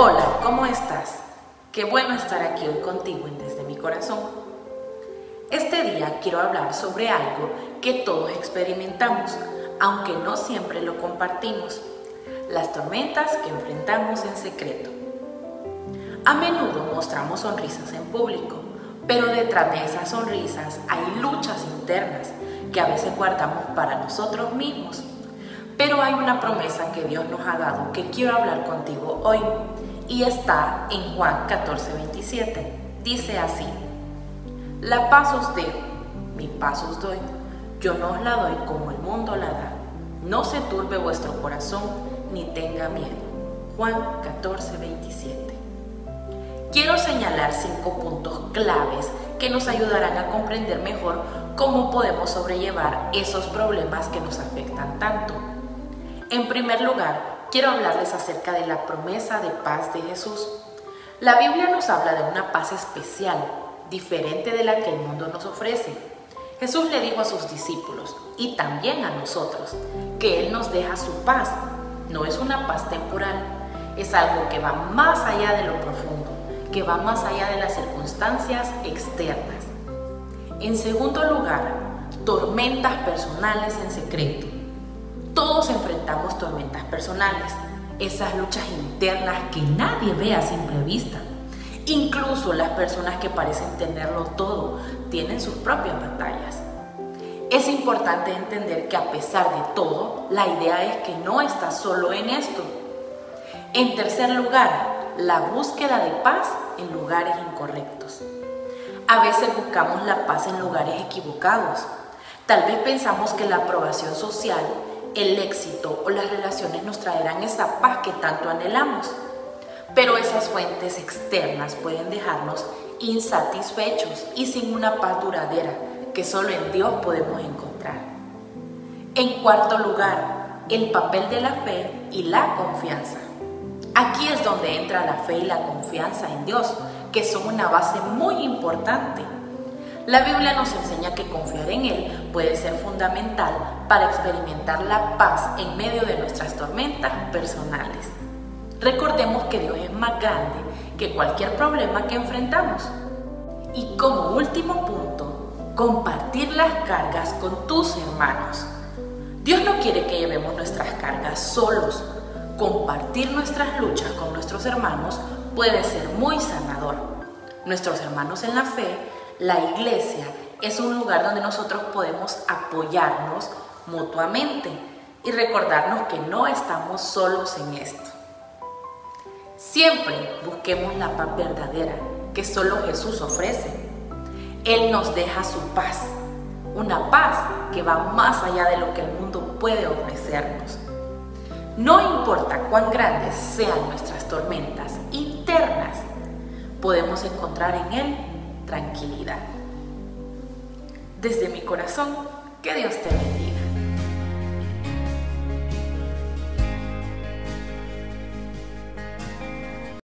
Hola, ¿cómo estás? Qué bueno estar aquí hoy contigo en Desde mi Corazón. Este día quiero hablar sobre algo que todos experimentamos, aunque no siempre lo compartimos: las tormentas que enfrentamos en secreto. A menudo mostramos sonrisas en público, pero detrás de esas sonrisas hay luchas internas que a veces guardamos para nosotros mismos. Pero hay una promesa que Dios nos ha dado que quiero hablar contigo hoy, y está en Juan 14:27. Dice así: la paz os dejo, mi paz os doy, yo no os la doy como el mundo la da. No se turbe vuestro corazón, ni tenga miedo. Juan 14:27. Quiero señalar 5 puntos claves que nos ayudarán a comprender mejor cómo podemos sobrellevar esos problemas que nos afectan tanto. En primer lugar, quiero hablarles acerca de la promesa de paz de Jesús. La Biblia nos habla de una paz especial, diferente de la que el mundo nos ofrece. Jesús le dijo a sus discípulos, y también a nosotros, que Él nos deja su paz. No es una paz temporal, es algo que va más allá de lo profundo, que va más allá de las circunstancias externas. En segundo lugar, tormentas personales en secreto. Todos enfrentamos tormentas personales, esas luchas internas que nadie ve a simple vista. Incluso las personas que parecen tenerlo todo tienen sus propias batallas. Es importante entender que a pesar de todo, la idea es que no estás solo en esto. En tercer lugar, la búsqueda de paz en lugares incorrectos. A veces buscamos la paz en lugares equivocados. Tal vez pensamos que la aprobación social, el éxito o las relaciones nos traerán esa paz que tanto anhelamos. Pero esas fuentes externas pueden dejarnos insatisfechos y sin una paz duradera que solo en Dios podemos encontrar. En cuarto lugar, el papel de la fe y la confianza. Aquí es donde entra la fe y la confianza en Dios, que son una base muy importante. La Biblia nos enseña que confiar en Él puede ser fundamental para experimentar la paz en medio de nuestras tormentas personales. Recordemos que Dios es más grande que cualquier problema que enfrentamos. Y como último punto, compartir las cargas con tus hermanos. Dios no quiere que llevemos nuestras cargas solos. Compartir nuestras luchas con nuestros hermanos puede ser muy sanador. Nuestros hermanos en la fe, la iglesia, es un lugar donde nosotros podemos apoyarnos mutuamente y recordarnos que no estamos solos en esto. Siempre busquemos la paz verdadera que solo Jesús ofrece. Él nos deja su paz, una paz que va más allá de lo que el mundo puede ofrecernos. No importa cuán grandes sean nuestras tormentas internas, podemos encontrar en Él tranquilidad. Desde mi corazón, que Dios te bendiga.